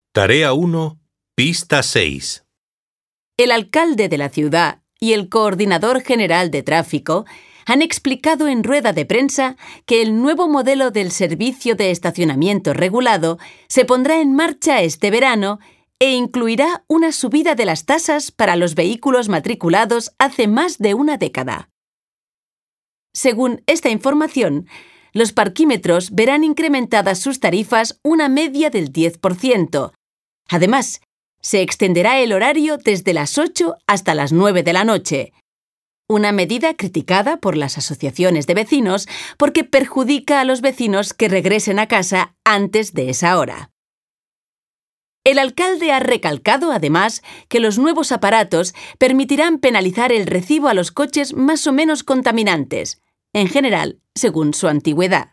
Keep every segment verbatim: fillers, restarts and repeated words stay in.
Tarea uno, pista seis. El alcalde de la ciudad y el coordinador general de tráfico han explicado en rueda de prensa que el nuevo modelo del servicio de estacionamiento regulado se pondrá en marcha este verano e incluirá una subida de las tasas para los vehículos matriculados hace más de una década. Según esta información, los parquímetros verán incrementadas sus tarifas una media del diez por ciento. Además, se extenderá el horario desde las ocho hasta las nueve de la noche. Una medida criticada por las asociaciones de vecinos porque perjudica a los vecinos que regresen a casa antes de esa hora. El alcalde ha recalcado, además, que los nuevos aparatos permitirán penalizar el recibo a los coches más o menos contaminantes, en general, según su antigüedad.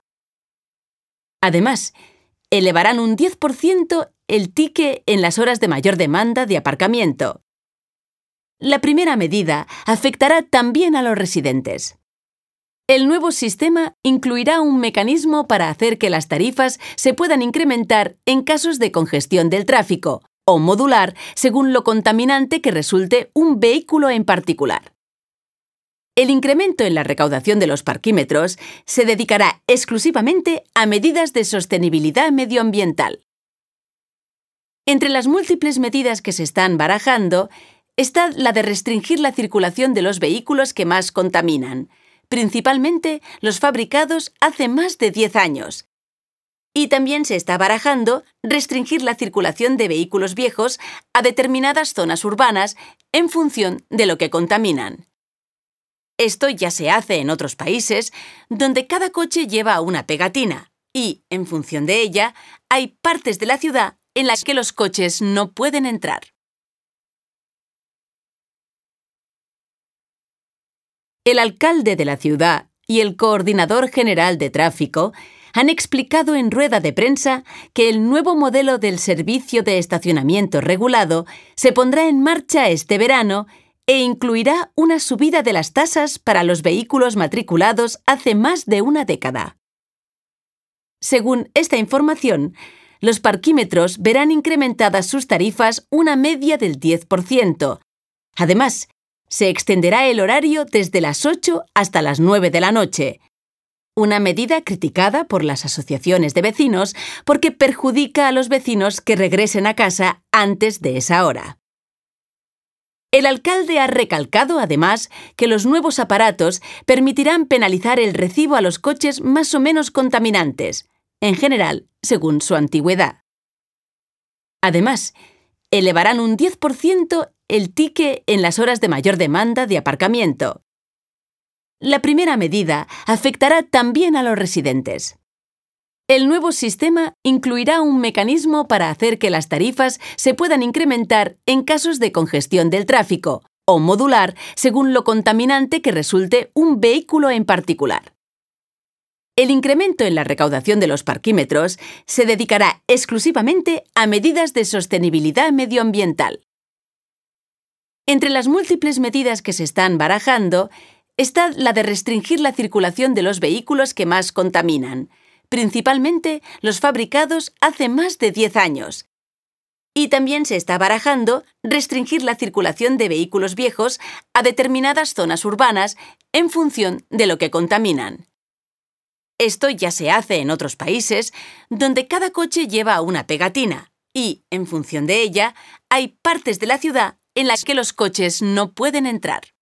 Además, elevarán un diez por ciento el ticket en las horas de mayor demanda de aparcamiento. La primera medida afectará también a los residentes. El nuevo sistema incluirá un mecanismo para hacer que las tarifas se puedan incrementar en casos de congestión del tráfico o modular según lo contaminante que resulte un vehículo en particular. El incremento en la recaudación de los parquímetros se dedicará exclusivamente a medidas de sostenibilidad medioambiental. Entre las múltiples medidas que se están barajando está la de restringir la circulación de los vehículos que más contaminan, principalmente los fabricados hace más de diez años. Y también se está barajando restringir la circulación de vehículos viejos a determinadas zonas urbanas en función de lo que contaminan. Esto ya se hace en otros países, donde cada coche lleva una pegatina y, en función de ella, hay partes de la ciudad en las que los coches no pueden entrar. El alcalde de la ciudad y el coordinador general de tráfico han explicado en rueda de prensa que el nuevo modelo del servicio de estacionamiento regulado se pondrá en marcha este verano e incluirá una subida de las tasas para los vehículos matriculados hace más de una década. Según esta información, los parquímetros verán incrementadas sus tarifas una media del diez por ciento. Además, se extenderá el horario desde las ocho hasta las nueve de la noche. Una medida criticada por las asociaciones de vecinos porque perjudica a los vecinos que regresen a casa antes de esa hora. El alcalde ha recalcado, además, que los nuevos aparatos permitirán penalizar el recibo a los coches más o menos contaminantes, en general, según su antigüedad. Además, elevarán un diez por ciento el ticket en las horas de mayor demanda de aparcamiento. La primera medida afectará también a los residentes. El nuevo sistema incluirá un mecanismo para hacer que las tarifas se puedan incrementar en casos de congestión del tráfico o modular según lo contaminante que resulte un vehículo en particular. El incremento en la recaudación de los parquímetros se dedicará exclusivamente a medidas de sostenibilidad medioambiental. Entre las múltiples medidas que se están barajando está la de restringir la circulación de los vehículos que más contaminan, principalmente los fabricados hace más de diez años. Y también se está barajando restringir la circulación de vehículos viejos a determinadas zonas urbanas en función de lo que contaminan. Esto ya se hace en otros países, donde cada coche lleva una pegatina y, en función de ella, hay partes de la ciudad en las que los coches no pueden entrar.